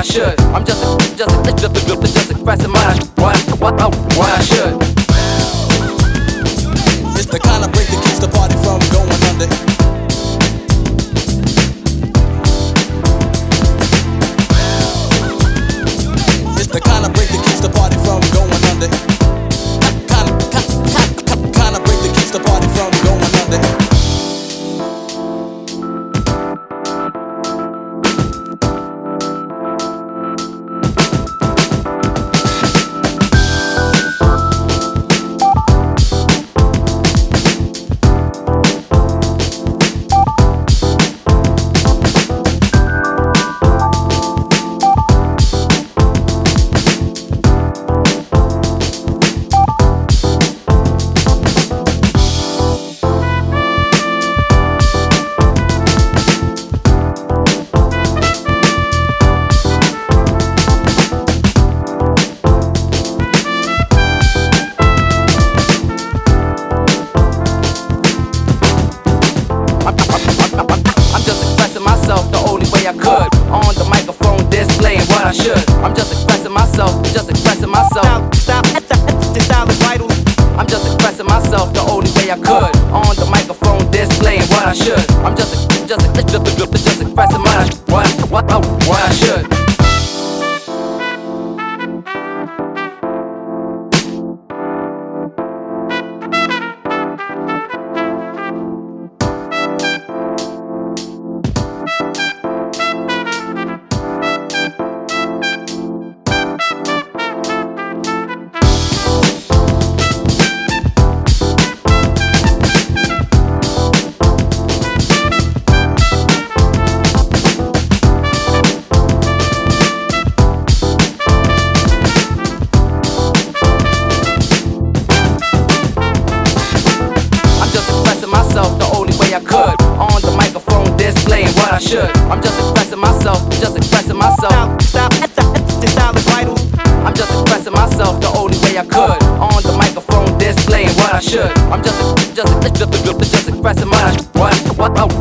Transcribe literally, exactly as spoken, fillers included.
I should. I'm just, just, just, just, just expressing what I, what, what, oh, what I should. It's the kind of break that keeps the party from going under. It's the kind of break that keeps the party from going under. Kind of, kind, kind of break that keeps the party from going under. The only way I could, on the microphone displaying what I should. I'm just expressing myself, just expressing myself. Stop, this style is vital. I'm just expressing myself the only way I could, on the microphone displaying what I should. I'm just, just, just, just, just expressing what I, what, what, oh, what I should. The only way I could, on the microphone displaying what I should. I'm just expressing myself, just expressing myself. Stop, stop, this style is vital. I'm just expressing myself the only way I could, on the microphone displaying what I should. I'm just, just, just, just, just expressing my, what, what, oh,